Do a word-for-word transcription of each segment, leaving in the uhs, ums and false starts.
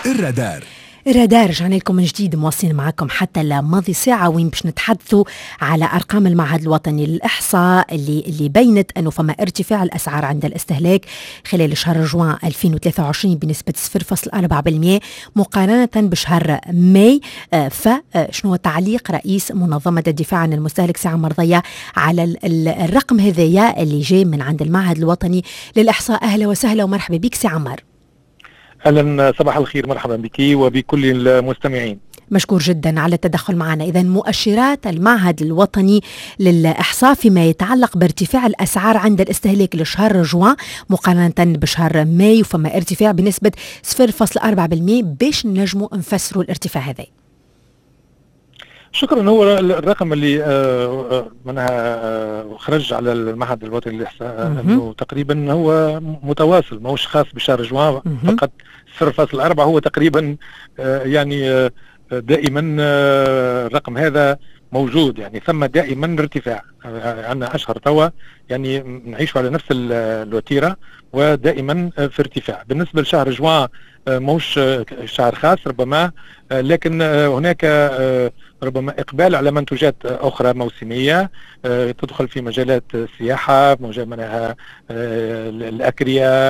الرادار. الرادار رجعنا لكم من جديد، مواصلين معكم حتى لماضي ساعة وين باش نتحدثوا على أرقام المعهد الوطني للإحصاء اللي اللي بينت أنه فما ارتفاع الأسعار عند الاستهلاك خلال شهر جوان ألفين وثلاثة وعشرين بنسبة صفر فاصلة أربعة بالمئة مقارنة بشهر ماي. فشنو تعليق رئيس منظمة الدفاع عن المستهلك سي عمر ضياء على الرقم هذايا اللي جاي من عند المعهد الوطني للإحصاء؟ أهلا وسهلا ومرحبا بك سي عمر. أهلا، صباح الخير، مرحبا بك وبكل المستمعين. مشكور جدا على التدخل معنا. إذا مؤشرات المعهد الوطني للإحصاء فيما يتعلق بارتفاع الأسعار عند الاستهلاك لشهر جوان مقارنة بشهر ماي، وفما ارتفاع بنسبة صفر فاصلة أربعة بالمئة. باش نجموا نفسروا الارتفاع هذا؟ شكرا. هو الرقم اللي آه منها آه خرج على المعهد الوطني للإحصاء انه تقريبا هو متواصل، ماهوش خاص بشهر جوان فقط. صفر فاصلة أربعة هو تقريبا آه يعني آه دائما آه الرقم هذا موجود، يعني ثم دائما ارتفاع. آه عندنا اشهر توا يعني نعيش على نفس الوتيره ودائما آه في ارتفاع. بالنسبه لشهر جوان آه ماهوش آه شهر خاص ربما، آه لكن آه هناك آه ربما إقبال على منتوجات أخرى موسمية أه تدخل في مجالات السياحة، مجال منها أه الأكرية،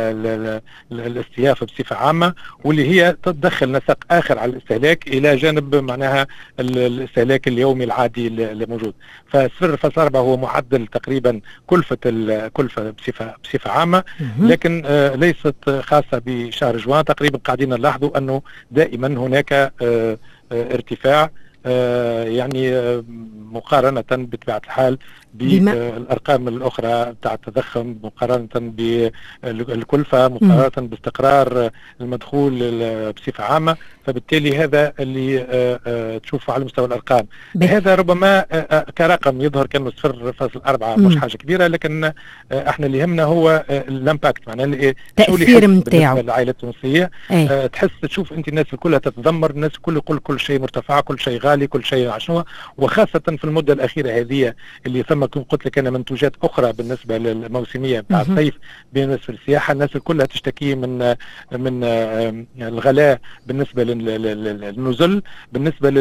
الاستيافة بصفة عامة، واللي هي تدخل نسق آخر على الاستهلاك إلى جانب معناها الاستهلاك اليومي العادي اللي موجود. فصفر فاصلة أربعة هو معدل تقريبا كلفة الكلفة بصفة بصفة عامة، لكن أه ليست خاصة بشهر جوان. تقريبا قاعدين نلاحظوا أنه دائما هناك أه ارتفاع آه يعني آه مقارنة بطبيعة الحال بالأرقام الأخرى بتاع التضخم، مقارنة بالكلفة، مقارنة باستقرار المدخول بصفة عامة. فبالتالي هذا اللي آه آه تشوفه على مستوى الأرقام. هذا ربما آه كرقم يظهر كأنه صفر فاصلة أربعة مش حاجة كبيرة، لكن آه احنا اللي يهمنا هو آه الامباكت، معناه التأثير متاعه العائلة التونسية. آه تحس تشوف انت الناس كلها تتذمر، الناس الكل يقول كل شيء مرتفع، كل شيء غالي، كل شيء عشوة. وخاصة في المدة الأخيرة هذه اللي ثم قلت لك أنا منتوجات أخرى بالنسبة للموسمية بتاع الصيف، بالنسبة للسياحة الناس كلها تشتكي من من الغلاء بالنسبة للنزل، بالنسبة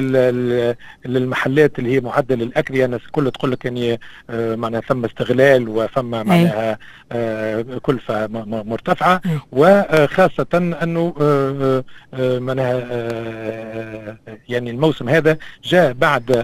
للمحلات اللي هي معدل الأكرية الناس كلها تقول لك يعني معناها ثم استغلال وثم معناها كلفة مرتفعة. وخاصة أنه معناها يعني الموسم هذا جاء بعد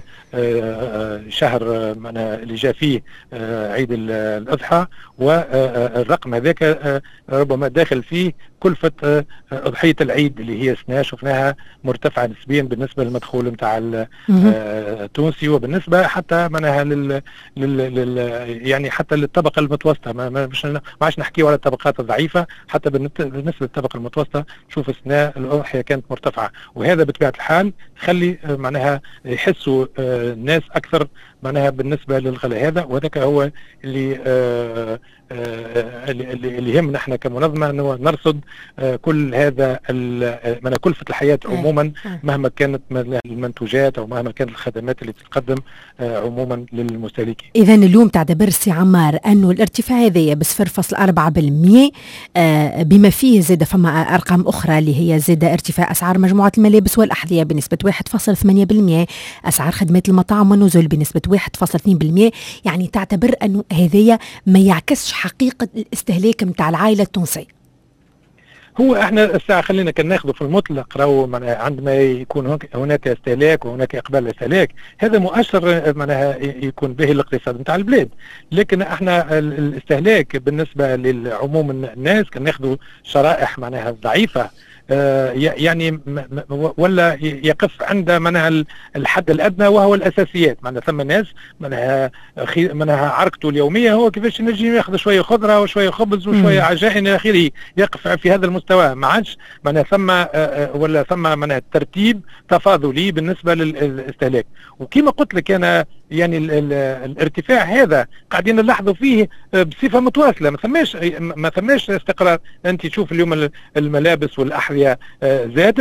شهر معناها اللي جاء فيه عيد الأضحى، والرقم هذاك ربما داخل فيه كلفة أضحية العيد اللي هي سنة شفناها مرتفعة نسبيا بالنسبة للمدخول متاع التونسي، وبالنسبة حتى معناها لل... لل... يعني حتى للطبقة المتوسطة. ما مش ما عادش نحكيوا على الطبقات الضعيفة، حتى بالنسبة للطبقة المتوسطة شوف السنة الأضحية كانت مرتفعة. وهذا بطبيعة الحال خلي معناها يحسوا الناس أكثر معناها بالنسبة للغلاء هذا. وذاك هو اللي آه آه اللي, اللي يهمنا احنا كمنظمة انه نرصد آه كل هذا من كلفة الحياة عموما مهما كانت المنتوجات او مهما كانت الخدمات اللي تتقدم آه عموما للمستهلكين. اذا اليوم تعتبر سي عمار انه الارتفاع هذا بصفر فاصلة أربعة بالمئة آه بما فيه زاد فما ارقام اخرى اللي هي زاد ارتفاع اسعار مجموعة الملابس والاحذية بنسبة واحد فاصلة ثمانية بالمئة، اسعار خدمات المطاعم والنزول بنسبة واحد فاصلة اثنين بالمئة. يعني تعتبر انه هذايا ما يعكسش حقيقة الاستهلاك متاع العائلة التونسية. هو احنا الساعة خلينا كان ناخذه في المطلق، راهو عندما يكون هناك استهلاك وهناك اقبال استهلاك هذا مؤشر معناها يكون به الاقتصاد نتاع البلاد. لكن احنا الاستهلاك بالنسبة للعموم الناس كان ناخذه شرائح معناها ضعيفة آه يعني ولا يقف عند منها الحد الادنى وهو الاساسيات. معناها ثم ناس منها منها عرقته اليوميه هو كيفاش نجي ياخذ شويه خضره وشويه خبز وشويه عجائن الى اخره، يقف في هذا المستوى. ما عادش معناها ثم آه ولا ثم منها ترتيب تفاضلي بالنسبه للاستهلاك. وكما قلت لك انا يعني ال ال الارتفاع هذا قاعدين نلاحظوا فيه بصفه متواصله، ما ثماش ما ثماش استقرار. انت تشوف اليوم الملابس والاحذيه زادت،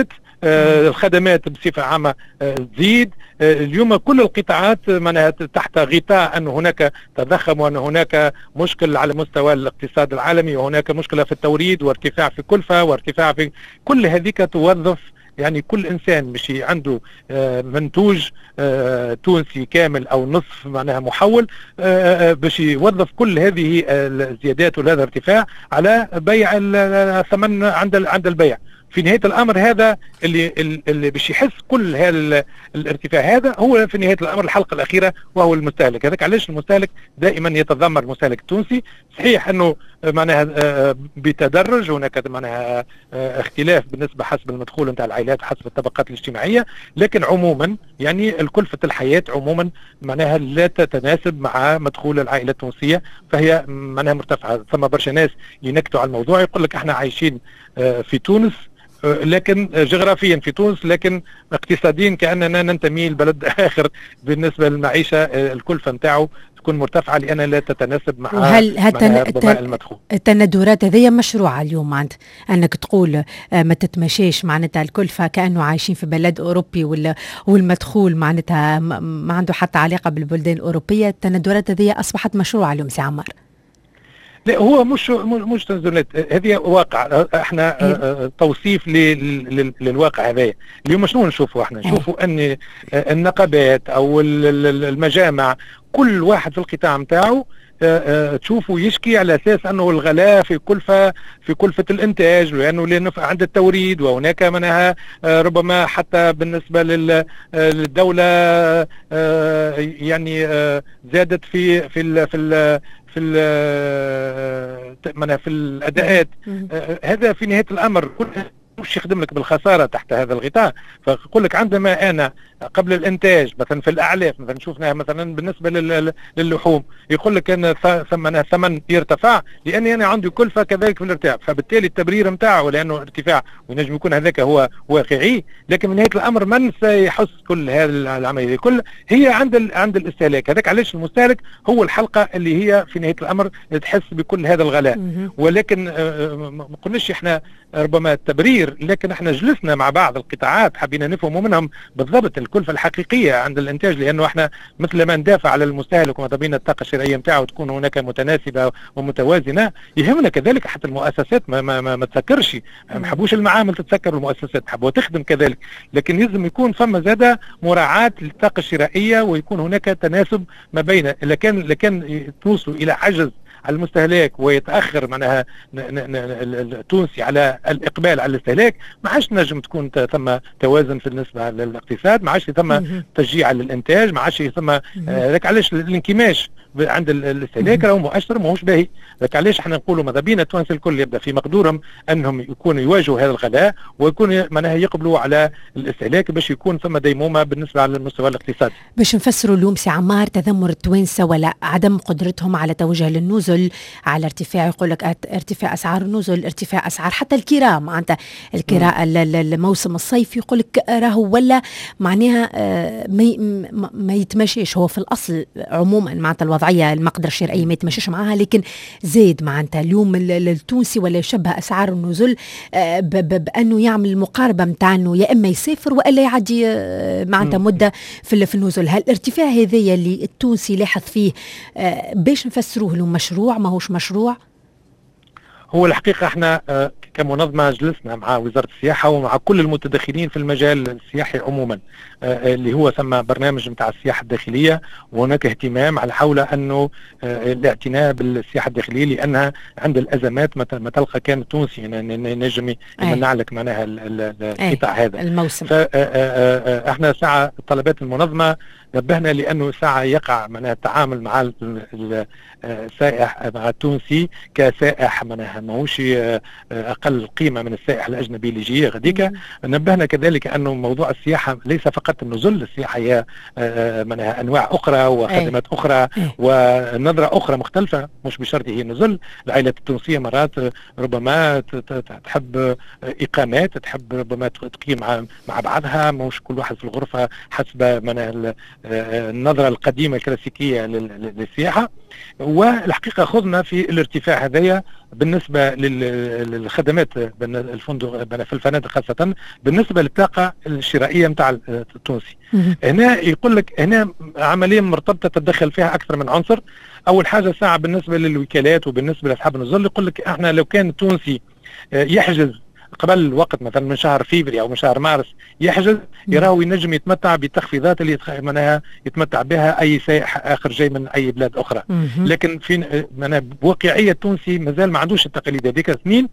الخدمات بصفة عامة تزيد. اليوم كل القطاعات معناها تحت غطاء أن هناك تضخم وأن هناك مشكل على مستوى الاقتصاد العالمي وهناك مشكلة في التوريد وارتفاع في كلفة وارتفاع في كل هذيك توظف يعني كل انسان مش عنده منتوج تونسي كامل او نصف معناها محول باش يوظف كل هذه الزيادات وهذا الارتفاع على بيع الثمن عند عند البيع. في نهاية الأمر هذا اللي اللي باش يحس كل هذا الارتفاع هذا هو في نهاية الأمر الحلقة الأخيرة وهو المستهلك. هذاك علاش المستهلك دائما يتذمر المستهلك التونسي. صحيح أنه معناها بتدرج هناك معناها اختلاف بالنسبة حسب المدخول نتاع العائلات حسب الطبقات الاجتماعية، لكن عموما يعني الكلفة الحياة عموما معناها لا تتناسب مع مدخول العائلة التونسية، فهي معناها مرتفعة. ثم برشا ناس ينكتوا على الموضوع يقول لك احنا عايشين في تونس لكن جغرافيا في تونس لكن اقتصاديا كأننا ننتمي لبلد آخر بالنسبة للمعيشة الكلفة نتاعو تكون مرتفعة لأن لا تتناسب مع وهل ربما المدخول. التندورات هذه مشروعة اليوم معناتها أنك تقول ما تتمشيش معناتها الكلفة كأنه عايشين في بلد أوروبي ولا والمدخول معناتها ما عنده حتى علاقة بالبلدان الأوروبية. التندورات هذه أصبحت مشروعة اليوم سي عمار. لا هو مش مش تنزلات، هذه واقع. احنا اه توصيف للواقع هذايا. اليوم شنو نشوفوا احنا؟ نشوفوا ان النقابات او المجامع كل واحد في القطاع نتاعو تشوفوا يشكي على اساس انه الغلاء في كلفه في كلفه الانتاج لانه لانه عند التوريد وهناك منها ربما حتى بالنسبه للدوله يعني زادت في في ال في ال في ال في الاداءات. هذا في نهايه الامر كل مش يخدم لك بالخساره تحت هذا الغطاء. فيقول لك عندما انا قبل الانتاج مثلا في الاعلاف مثلا شفناها مثلا بالنسبه للحوم يقول لك ان ثمن ثمن يرتفع لاني انا عندي كلفه كذلك في الارتفاع، فبالتالي التبرير نتاعه لانه ارتفاع وينجم يكون هذاك هو واقعي، لكن من نهايه الامر من سيحس كل هذه العمليه كل هي عند عند الاستهلاك. هذاك علاش المستهلك هو الحلقه اللي هي في نهايه الامر تحس بكل هذا الغلاء. ولكن ما قلناش احنا ربما التبرير، لكن احنا جلسنا مع بعض القطاعات حبينا نفهموا منهم بالضبط الكلفه الحقيقيه عند الانتاج، لانه احنا مثل ما ندافع على المستهلك وما بين الطاقه الشرائيه نتاعو تكون هناك متناسبه ومتوازنه، يهمنا كذلك حتى المؤسسات ما ما ما, ما تسكرش. ما نحبوش المعامل تتسكر والمؤسسات نحبوها تخدم كذلك، لكن لازم يكون فما زاده مراعاه للطاقه الشرائيه ويكون هناك تناسب ما بين. اذا كان اذا كان توصلوا الى عجز على المستهلك ويتاخر معناها التونسي على الاقبال على الاستهلاك، ما عادش نجم تكون ثم توازن في النسبه للاقتصاد، ما عادش ثم تشجيع للانتاج، ما عادش ثم هذاك. علاش الانكماش عند الاستهلاك راهو مؤشر ماهوش باهي. لك علاش احنا نقولوا ماذا بينا التوانسه الكل يبدا في مقدورهم انهم يكونوا يواجهوا هذا الغلاء ويكونوا معناها يقبلوا على الاستهلاك باش يكون ثم ديمومه بالنسبه على المستوى الاقتصادي. باش نفسروا اليوم سي عمار تذمر التوانسه ولا عدم قدرتهم على توجه للنزل على ارتفاع، يقول لك ارتفاع اسعار النزل، ارتفاع اسعار حتى الكراء، معناتها الكراء الموسم الصيفي يقول لك راهو ولا معناها ما ما يتمشيش. هو في الاصل عموما معناتها الوضعيه المقدره الشرائيه ما يتمشيش معها، لكن زاد معناتها اليوم التونسي ولا يشبه اسعار النزل بانه يعمل المقاربه نتاع انه يا اما يسافر والا يعدي معناتها مده في في النزل. هالارتفاع هذايا اللي التونسي لاحظ فيه باش نفسروه له مشروع ماهوش مشروع؟ هو الحقيقه احنا كمنظمه جلسنا مع وزاره السياحه ومع كل المتدخلين في المجال السياحي عموما اللي هو ثم برنامج نتاع السياحه الداخليه، وهناك اهتمام على حول انه الاعتناء بالسياحه الداخليه لانها عند الازمات ما تلقى كان التونسي نجم يمنع لك معناها القطاع هذا الموسم. فاحنا ساعه طلبات المنظمه نبهنا لانه ساعه يقع معناها التعامل مع السائح مع التونسي كسائح معناها ماهوش اقل قيمه من السائح الاجنبي اللي يجي غاديك. نبهنا كذلك انه موضوع السياحه ليس فقط النزل، السياحه هي معناها انواع اخرى وخدمات اخرى ونظره اخرى مختلفه، مش بشرط هي النزل. العائلات التونسيه مرات ربما تحب اقامات، تحب ربما تقيم مع بعضها، مش كل واحد في الغرفه حسب معناها النظرة القديمة الكلاسيكية للسياحة. والحقيقة خذنا في الارتفاع هذايا بالنسبة للخدمات الفندق في الفنادق، خاصة بالنسبة للطاقة الشرائية متاع التونسي. هنا يقول لك هنا عملية مرتبطة تتدخل فيها أكثر من عنصر. أول حاجة ساعة بالنسبة للوكالات وبالنسبة لأصحاب النزول، يقول لك احنا لو كان التونسي يحجز قبل الوقت مثلا من شهر فيفري او من شهر مارس يحجز، يراهو ينجم يتمتع بالتخفيضات اللي معناها يتمتع بها اي سائح اخر جاي من اي بلاد اخرى. لكن في معناها بواقعيه التونسي مازال ما عندوش التقاليد هذيك. اثنين،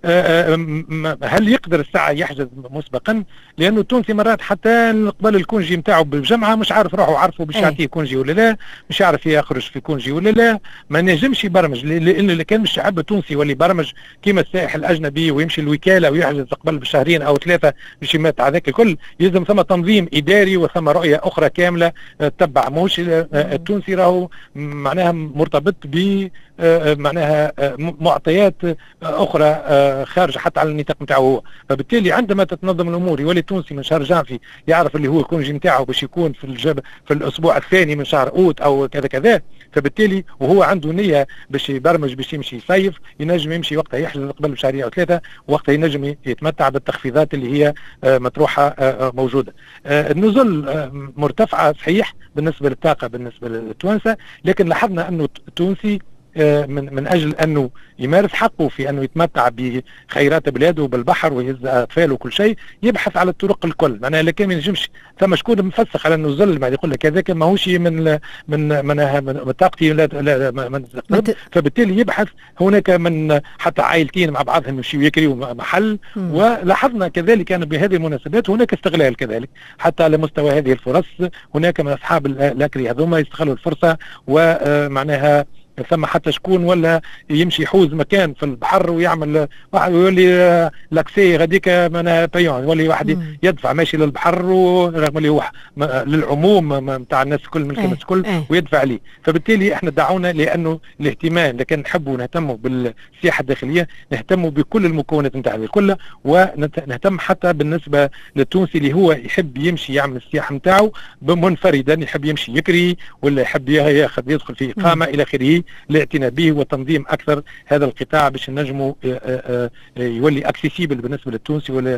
هل يقدر الساعه يحجز مسبقا؟ لانه التونسي مرات حتى قبل الكونجي نتاعو بالجمعه مش عارف روحه عارفه باش يعطيه كونجي ولا لا، مش عارف يخرج في كونجي ولا لا، ما نجمش يبرمج. لان اللي كان الشعب التونسي واللي برمج كيما السائح الاجنبي ويمشي الوكاله ويحجز قبل بشهرين او ثلاثه باش يمات هذاك الكل، يلزم ثم تنظيم اداري وثم رؤيه اخرى كامله تتبع. موش التونسي راهو معناها مرتبط ب معناها معطيات اخرى خارجه حتى على النطاق نتاعو هو. فبالتالي عندما تتنظم الامور يولي التونسي من شهر جانفي يعرف اللي هو الكونجي نتاعو باش يكون في الجب في الاسبوع الثاني من شهر اوت او كذا كذا. فبالتالي وهو عنده نيه باش يبرمج باش يمشي يصيف، ينجم يمشي وقتها يحجز قبل بشهرين او ثلاثه، وقتها ينجم يتمتع بالتخفيضات اللي هي مطروحه موجوده. النزل مرتفعه صحيح بالنسبه للطاقه بالنسبه للتوانسه، لكن لاحظنا انه التونسي من من اجل انه يمارس حقه في انه يتمتع بخيرات بلاده بالبحر ويهز اطفاله وكل شيء، يبحث على الطرق الكل. معناها لكن ما ينجمش ثم شكون مفسخ على النزل ما يقول لك هذاك ماهوش من من من, من طاقتي لا لا ما فبالتالي يبحث هناك من حتى عائلتين مع بعضهم يمشيوا يكريوا محل. ولاحظنا كذلك أن بهذه المناسبات هناك استغلال كذلك حتى على مستوى هذه الفرص. هناك من اصحاب الاكري هذوما يستغلوا الفرصه ومعناها ثم حتى شكون ولا يمشي يحوز مكان في البحر ويعمل واحد ويولي لاكسي غاديك معناها بايون، يولي واحد يدفع ماشي للبحر ورغم اللي هو للعموم نتاع الناس الكل ملك الناس الكل ويدفع ليه. فبالتالي احنا دعونا لانه الاهتمام لكن نحبوا نهتموا بالسياحه الداخليه، نهتموا بكل المكونات نتاع كلها، ونهتم حتى بالنسبه للتونسي اللي هو يحب يمشي يعمل السياحه نتاعو منفردا، يحب يمشي يكري ولا يحب ياخذ يدخل في اقامه الى اخره، الاعتناء به وتنظيم اكثر هذا القطاع باش نجموا يولي اكسيسيبل بالنسبه للتونسي ولا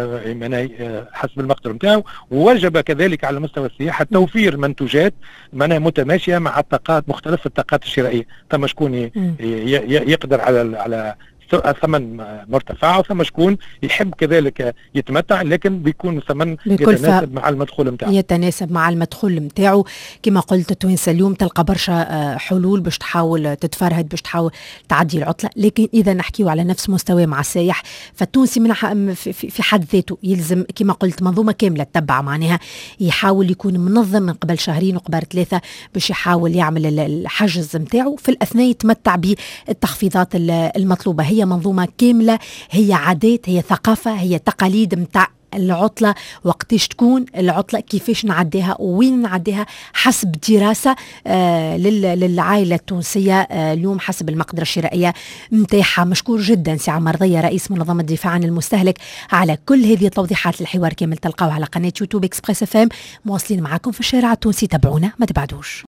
حسب المقدره نتاعو. ووجب كذلك على مستوى السياحه توفير منتوجات معناها متماشيه مع الطاقات مختلف الطاقات الشرائيه. ثم شكون يقدر على على ثمن مرتفع وثم شكون يحب كذلك يتمتع لكن بيكون ثمن يتناسب مع المدخول نتاعو يتناسب مع المدخول نتاعو. كما قلت التوانسه اليوم تلقى برشا حلول باش تحاول تتفرهد باش تحاول تعدي العطله، لكن اذا نحكيو على نفس مستوى مع السائح فالتونسي من في حد ذاته يلزم كما قلت منظومه كامله تتبع، معناها يحاول يكون منظم من قبل شهرين وقبل ثلاثه باش يحاول يعمل الحجز نتاعو، في الاثناء يتمتع بالتخفيضات المطلوبه. هي منظومة كاملة، هي عادات، هي ثقافة، هي تقاليد متاع العطلة، وقتاش تكون العطلة، كيفاش نعديها وين نعديها حسب دراسة آه للعائلة التونسية آه اليوم حسب المقدرة الشرائية متاحة. مشكور جدا سي عمر ضية رئيس منظمة الدفاع عن المستهلك على كل هذه التوضيحات. الحوار كامل تلقاوه على قناة يوتيوب إكسبريس اف ام. مواصلين معكم في الشارع التونسي، تابعونا ما تبعدوش.